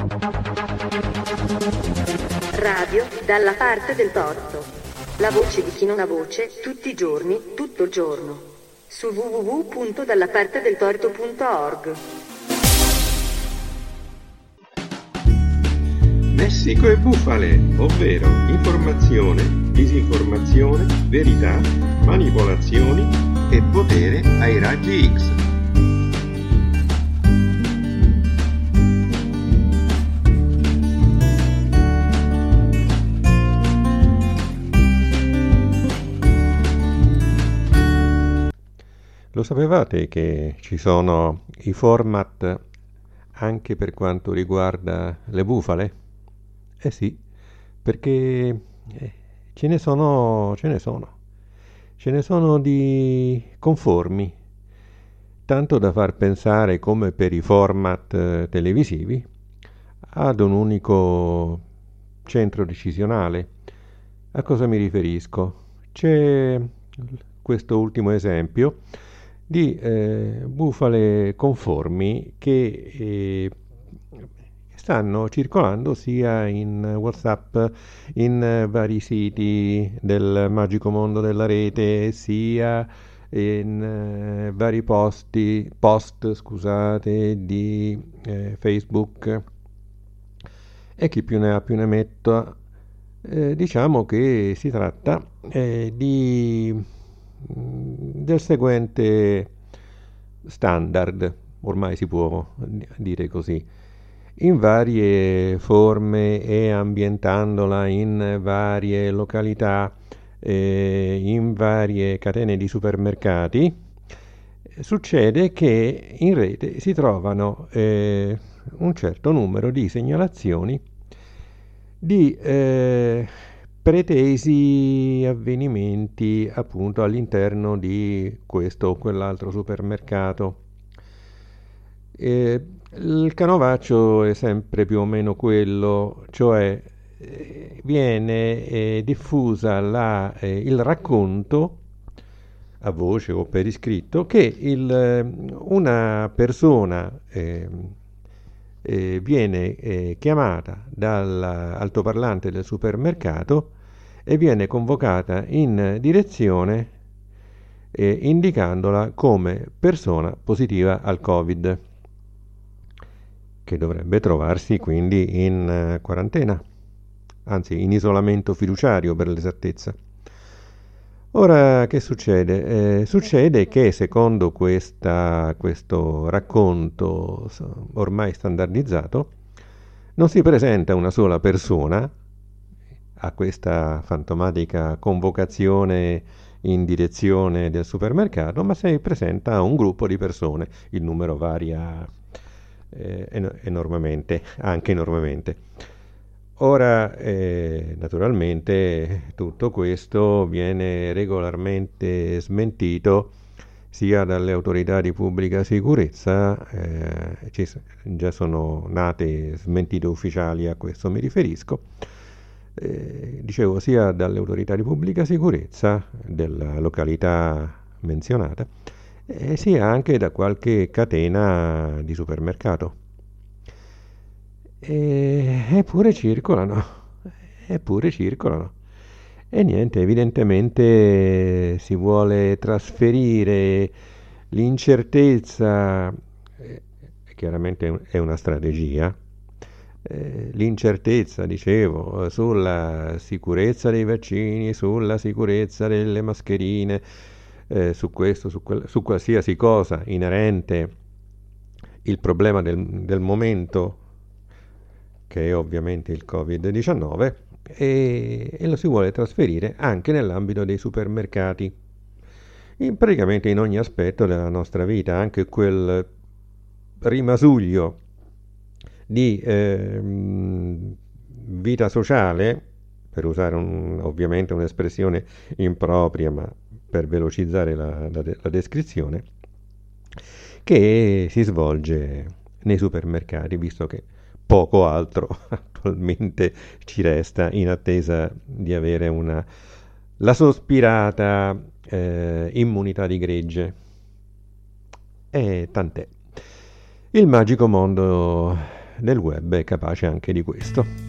Radio dalla parte del torto. La voce di chi non ha voce, tutti i giorni, tutto il giorno. Su www.dallapartedeltorto.org. Messico e bufale, ovvero informazione, disinformazione, verità, manipolazioni e potere ai raggi X. Lo sapevate che ci sono i format anche per quanto riguarda le bufale? Eh sì, perché ce ne sono di conformi, tanto da far pensare, come per i format televisivi, ad un unico centro decisionale. A cosa mi riferisco? C'è questo ultimo esempio di bufale conformi che stanno circolando sia in WhatsApp, in vari siti del magico mondo della rete, sia in vari post di Facebook, e chi più ne ha più ne metta. Diciamo che si tratta del seguente standard, ormai si può dire così, in varie forme e ambientandola in varie località, in varie catene di supermercati. Succede che in rete si trovano un certo numero di segnalazioni di pretesi avvenimenti appunto all'interno di questo o quell'altro supermercato. Il canovaccio è sempre più o meno quello, cioè viene diffusa il racconto a voce o per iscritto che una persona viene chiamata dall'altoparlante del supermercato e viene convocata in direzione indicandola come persona positiva al Covid, che dovrebbe trovarsi quindi in quarantena, anzi in isolamento fiduciario per l'esattezza. Ora, che succede? Succede che secondo questo racconto ormai standardizzato non si presenta una sola persona a questa fantomatica convocazione in direzione del supermercato, ma si presenta un gruppo di persone. Il numero varia enormemente, anche enormemente. Ora, naturalmente, tutto questo viene regolarmente smentito sia dalle autorità di pubblica sicurezza, già sono nate smentite ufficiali, a questo mi riferisco, dicevo, sia dalle autorità di pubblica sicurezza della località menzionata, sia anche da qualche catena di supermercato. Eppure circolano. E niente, evidentemente si vuole trasferire l'incertezza, chiaramente è una strategia, l'incertezza, dicevo, sulla sicurezza dei vaccini, sulla sicurezza delle mascherine, su questo, su qualsiasi cosa inerente il problema del momento, che è ovviamente il Covid-19, e lo si vuole trasferire anche nell'ambito dei supermercati, praticamente in ogni aspetto della nostra vita, anche quel rimasuglio di vita sociale, per usare ovviamente un'espressione impropria, ma per velocizzare la descrizione, che si svolge nei supermercati, visto che poco altro attualmente ci resta in attesa di avere la sospirata immunità di gregge. E tant'è. Il magico mondo del web è capace anche di questo.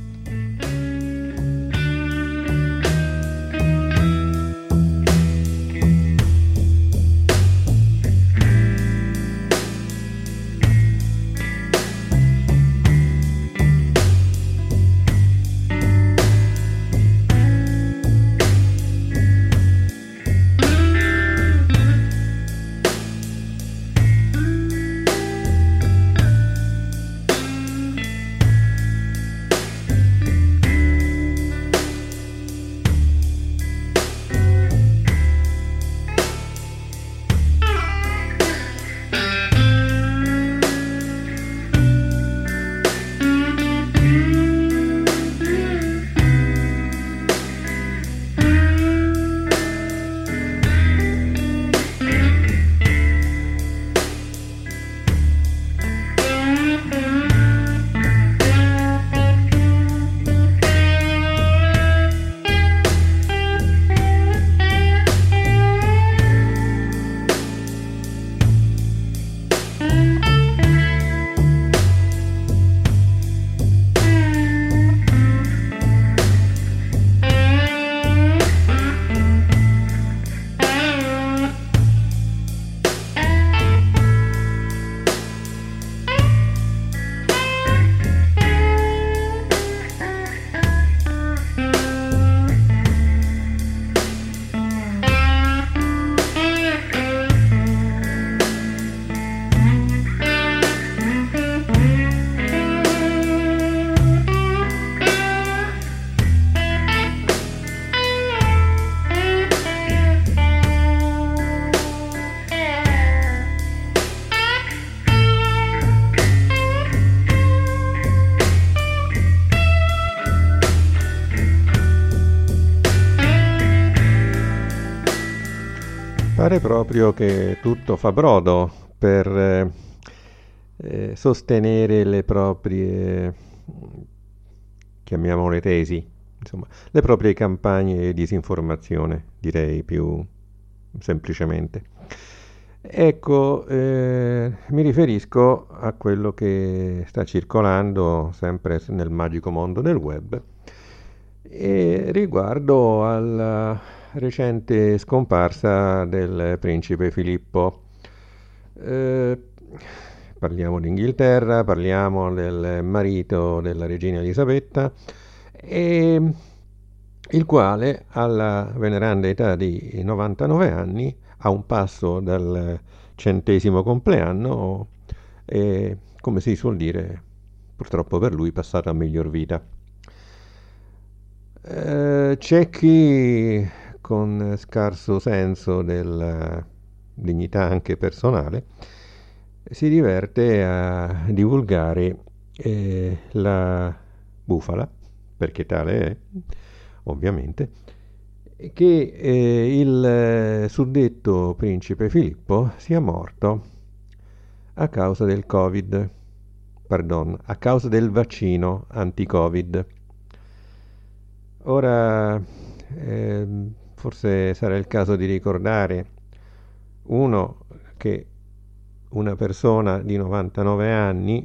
Pare proprio che tutto fa brodo per sostenere le proprie, chiamiamole tesi, insomma, le proprie campagne di disinformazione, direi più semplicemente. Ecco, mi riferisco a quello che sta circolando sempre nel magico mondo del web e riguardo alla recente scomparsa del principe Filippo. Parliamo d'Inghilterra, parliamo del marito della regina Elisabetta, il quale alla veneranda età di 99 anni, a un passo dal 100° compleanno, è, come si suol dire, purtroppo per lui, passato a miglior vita. C'è chi, con scarso senso della dignità anche personale, si diverte a divulgare la bufala, perché tale è, ovviamente, che il suddetto principe Filippo sia morto a causa del Covid, a causa del vaccino anti-Covid. Ora, forse sarà il caso di ricordare, uno, che una persona di 99 anni,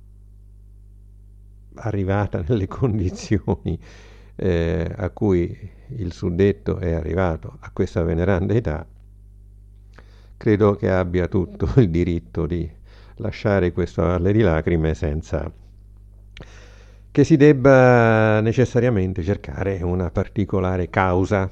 arrivata nelle condizioni a cui il suddetto è arrivato a questa veneranda età, credo che abbia tutto il diritto di lasciare questo valle di lacrime senza che si debba necessariamente cercare una particolare causa.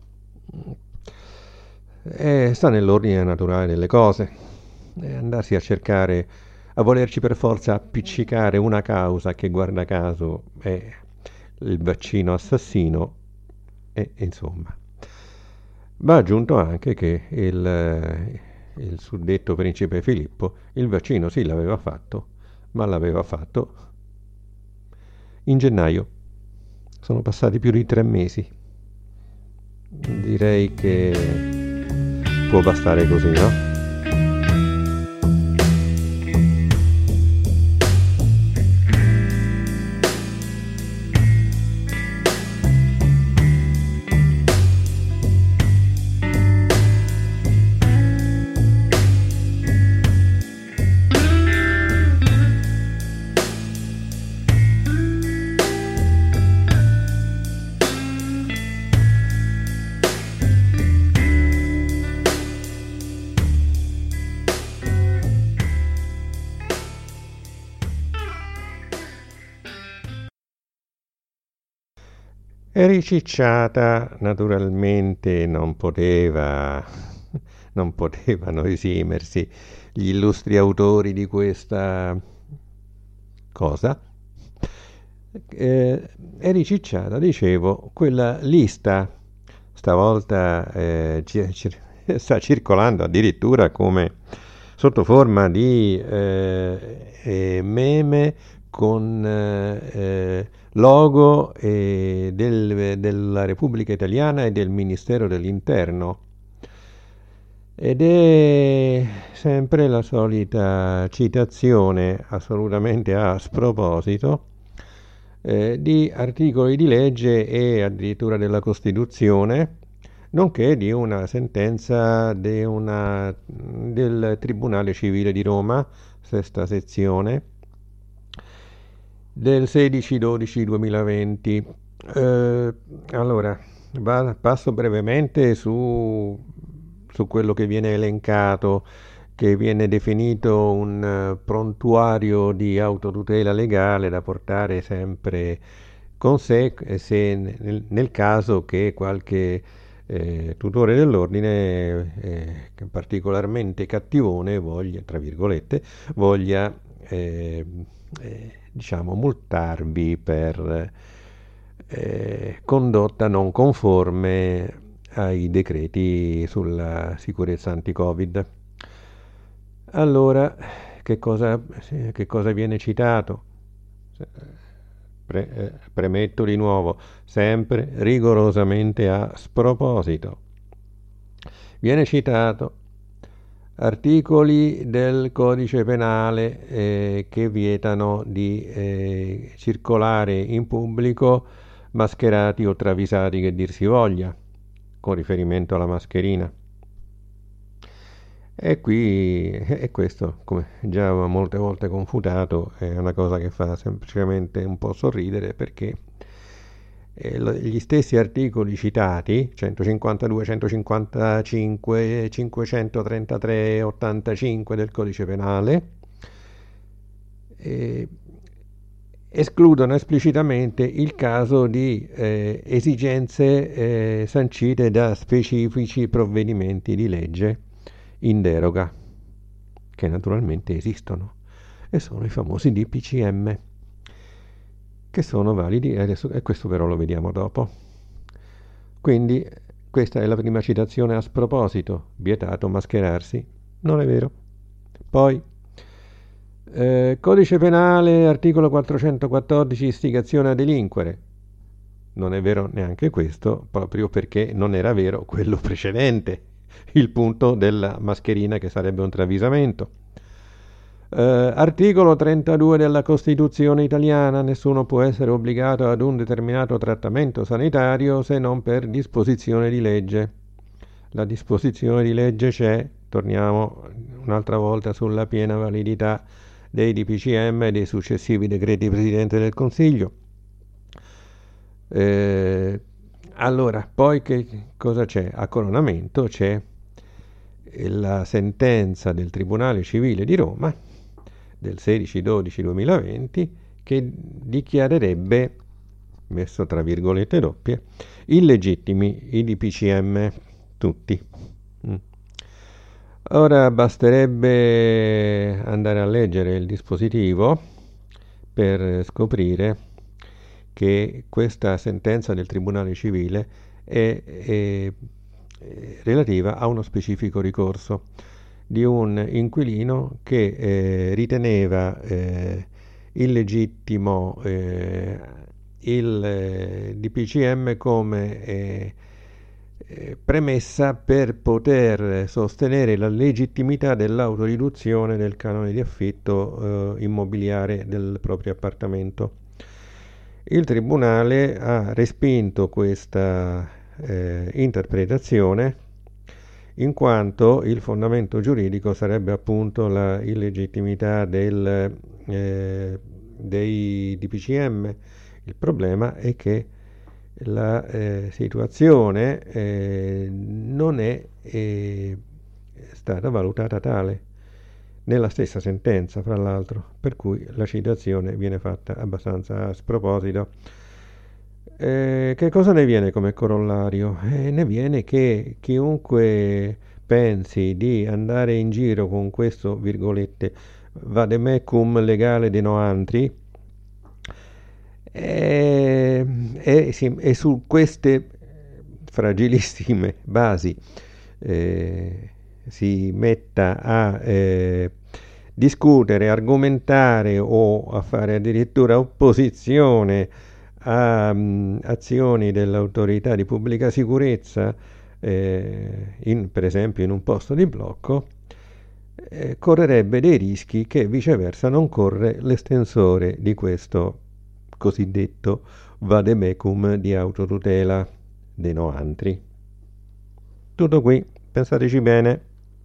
Sta nell'ordine naturale delle cose. Andarsi a cercare, a volerci per forza appiccicare una causa che, guarda caso, è il vaccino assassino, e insomma. Va aggiunto anche che il suddetto principe Filippo il vaccino sì l'aveva fatto, ma l'aveva fatto in gennaio. Sono passati più di 3 mesi. Direi che può bastare così, no? E ricicciata naturalmente non potevano esimersi gli illustri autori di questa cosa. È ricicciata, dicevo, quella lista, stavolta sta circolando addirittura come sotto forma di meme con logo della Repubblica Italiana e del Ministero dell'Interno. Ed è sempre la solita citazione assolutamente a sproposito di articoli di legge e addirittura della Costituzione, nonché di una sentenza del Tribunale Civile di Roma, sesta sezione, del 16-12-2020. Allora, passo brevemente su quello che viene elencato, che viene definito un prontuario di autotutela legale da portare sempre con sé se nel caso che qualche tutore dell'ordine particolarmente cattivone voglia, tra virgolette, diciamo multarvi per condotta non conforme ai decreti sulla sicurezza anti-Covid. Allora, che cosa viene citato? Premetto di nuovo, sempre rigorosamente a sproposito. Viene citato articoli del codice penale che vietano di circolare in pubblico mascherati o travisati, che dir si voglia, con riferimento alla mascherina. E qui, e questo, come già molte volte confutato, è una cosa che fa semplicemente un po' sorridere, perché gli stessi articoli citati, 152, 155, 533 e 85 del codice penale, escludono esplicitamente il caso di esigenze sancite da specifici provvedimenti di legge in deroga, che naturalmente esistono, e sono i famosi DPCM, che sono validi adesso, e questo però lo vediamo dopo. Quindi questa è la prima citazione a sproposito: vietato mascherarsi. Non è vero. Poi codice penale, articolo 414, istigazione a delinquere. Non è vero neanche questo, proprio perché non era vero quello precedente, il punto della mascherina, che sarebbe un travisamento. Articolo 32 della Costituzione italiana: nessuno può essere obbligato ad un determinato trattamento sanitario se non per disposizione di legge. La disposizione di legge c'è, torniamo un'altra volta sulla piena validità dei DPCM e dei successivi decreti Presidente del Consiglio. Allora, poi che cosa c'è? A coronamento c'è la sentenza del Tribunale Civile di Roma del 16-12-2020, che dichiarerebbe, messo tra virgolette doppie, illegittimi i DPCM tutti. Ora basterebbe andare a leggere il dispositivo per scoprire che questa sentenza del Tribunale Civile è relativa a uno specifico ricorso di un inquilino che riteneva illegittimo il DPCM come premessa per poter sostenere la legittimità dell'autoriduzione del canone di affitto immobiliare del proprio appartamento. Il Tribunale ha respinto questa interpretazione, in quanto il fondamento giuridico sarebbe appunto la illegittimità dei DPCM. Il problema è che la situazione non è stata valutata tale nella stessa sentenza, fra l'altro, per cui la citazione viene fatta abbastanza a sproposito. Che cosa ne viene come corollario? Ne viene che chiunque pensi di andare in giro con questo, virgolette, vademecum legale de noantri, e su queste fragilissime basi si metta a discutere, argomentare o a fare addirittura opposizione a azioni dell'autorità di pubblica sicurezza, per esempio in un posto di blocco, correrebbe dei rischi che viceversa non corre l'estensore di questo cosiddetto vademecum di autotutela dei noantri. Tutto qui, pensateci bene.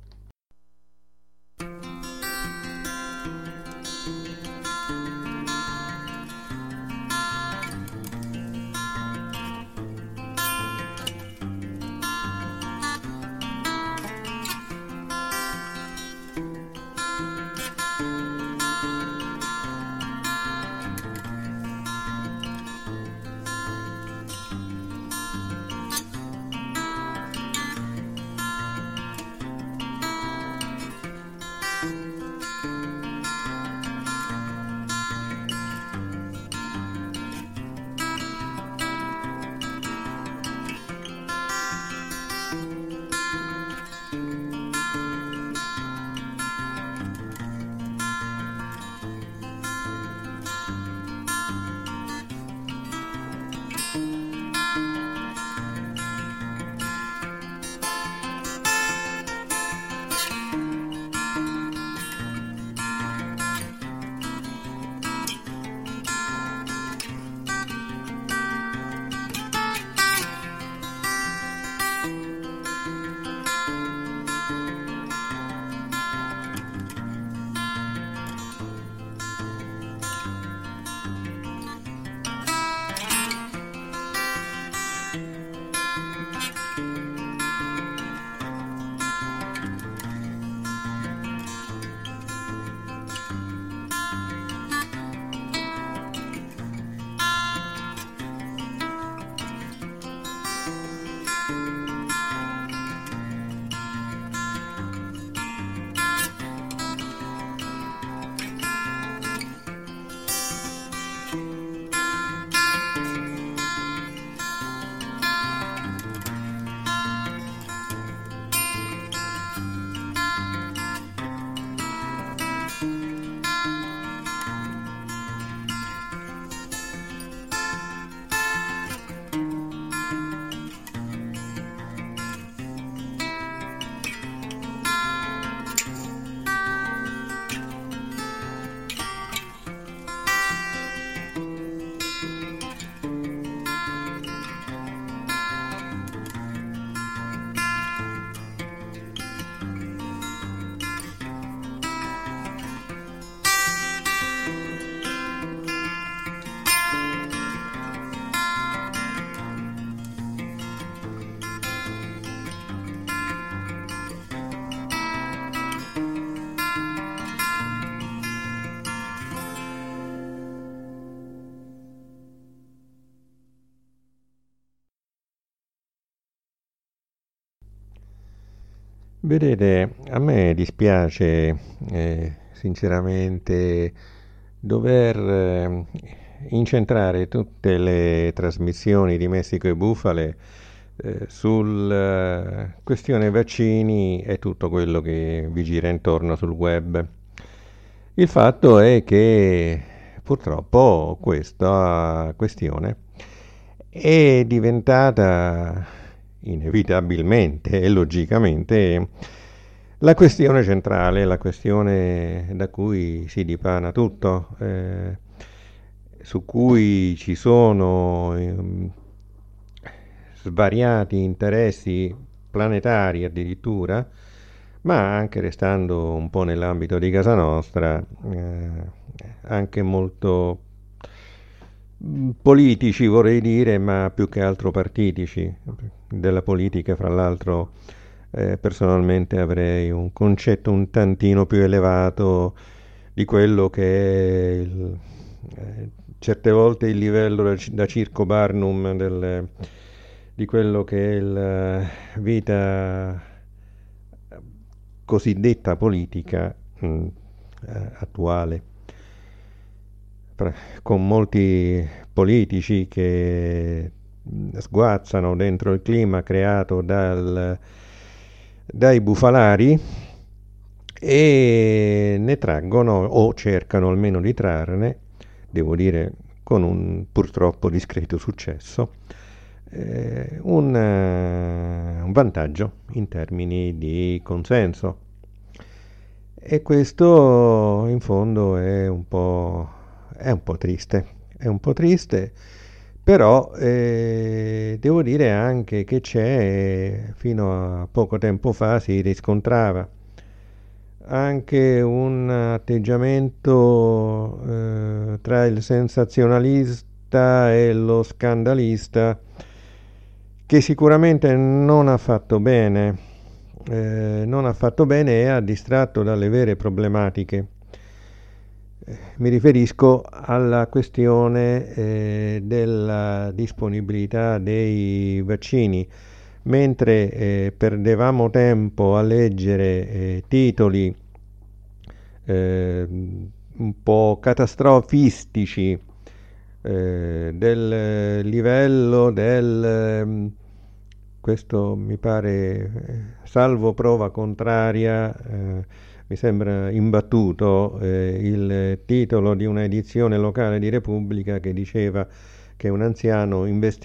Vedete, a me dispiace sinceramente dover incentrare tutte le trasmissioni di Messico e Bufale sul questione vaccini e tutto quello che vi gira intorno sul web. Il fatto è che purtroppo questa questione è diventata inevitabilmente e logicamente la questione centrale, la questione da cui si dipana tutto, su cui ci sono svariati interessi planetari addirittura, ma anche restando un po' nell'ambito di casa nostra, anche molto politici vorrei dire, ma più che altro partitici. Della politica, fra l'altro, personalmente avrei un concetto un tantino più elevato di quello che è certe volte il livello da circo Barnum di quello che è la vita cosiddetta politica attuale, con molti politici che sguazzano dentro il clima creato dai bufalari e ne traggono, o cercano almeno di trarne, devo dire con un purtroppo discreto successo, un vantaggio in termini di consenso. E questo in fondo è un po' triste, però devo dire anche che fino a poco tempo fa si riscontrava anche un atteggiamento tra il sensazionalista e lo scandalista che sicuramente non ha fatto bene e ha distratto dalle vere problematiche. Mi riferisco alla questione della disponibilità dei vaccini. Mentre perdevamo tempo a leggere titoli un po' catastrofistici del livello questo mi pare, salvo prova contraria, mi sembra imbattuto il titolo di una edizione locale di Repubblica che diceva che un anziano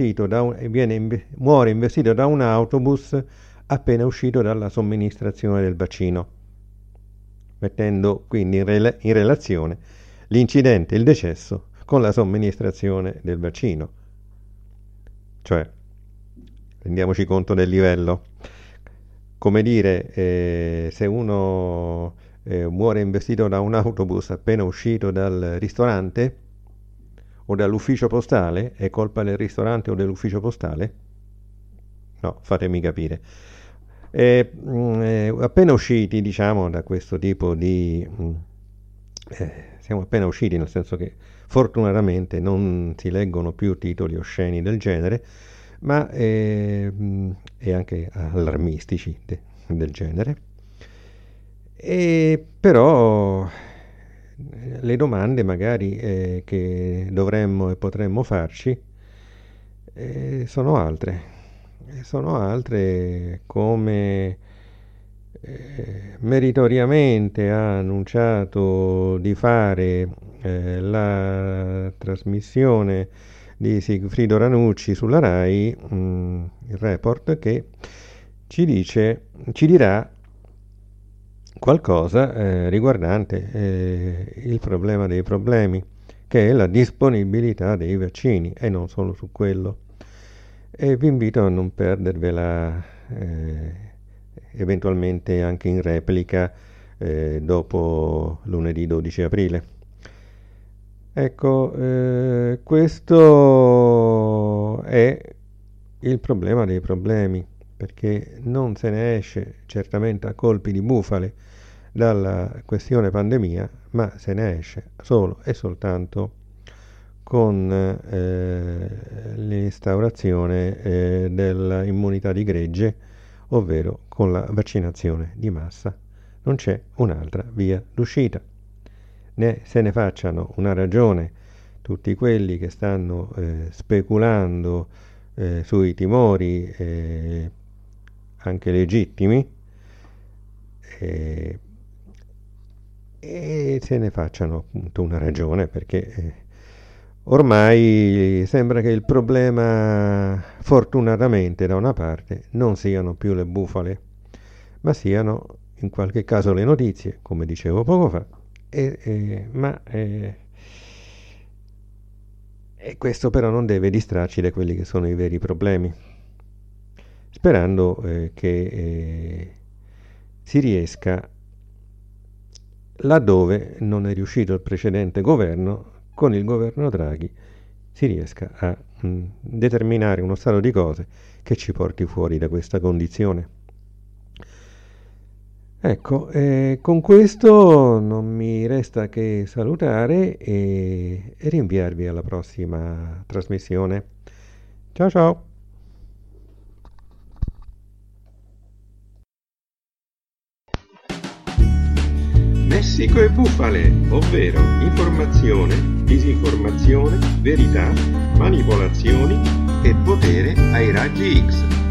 muore investito da un autobus appena uscito dalla somministrazione del vaccino, mettendo quindi in relazione l'incidente, il decesso, con la somministrazione del vaccino. Cioè, rendiamoci conto del livello. Come dire, se uno muore investito da un autobus appena uscito dal ristorante o dall'ufficio postale, è colpa del ristorante o dell'ufficio postale? No, fatemi capire. Appena usciti, diciamo, da questo tipo di... siamo appena usciti, nel senso che fortunatamente non si leggono più titoli osceni del genere, ma e anche allarmistici del genere. E però le domande magari che dovremmo e potremmo farci sono altre, come meritoriamente ha annunciato di fare la trasmissione di Sigfrido Ranucci sulla Rai, il report, che ci dirà qualcosa riguardante il problema dei problemi, che è la disponibilità dei vaccini, e non solo su quello. E vi invito a non perdervela eventualmente anche in replica dopo lunedì 12 aprile. Ecco, questo è il problema dei problemi, perché non se ne esce certamente a colpi di bufale dalla questione pandemia, ma se ne esce solo e soltanto con l'instaurazione dell'immunità di gregge, ovvero con la vaccinazione di massa. Non c'è un'altra via d'uscita. Né se ne facciano una ragione tutti quelli che stanno speculando sui timori anche legittimi, e se ne facciano appunto una ragione, perché ormai sembra che il problema, fortunatamente da una parte, non siano più le bufale, ma siano in qualche caso le notizie, come dicevo poco fa, e questo però non deve distrarci da quelli che sono i veri problemi, sperando che si riesca, laddove non è riuscito il precedente governo, con il governo Draghi si riesca a determinare uno stato di cose che ci porti fuori da questa condizione. Ecco, con questo non mi resta che salutare e rinviarvi alla prossima trasmissione. Ciao ciao! Lessico e bufale, ovvero informazione, disinformazione, verità, manipolazioni e potere ai raggi X.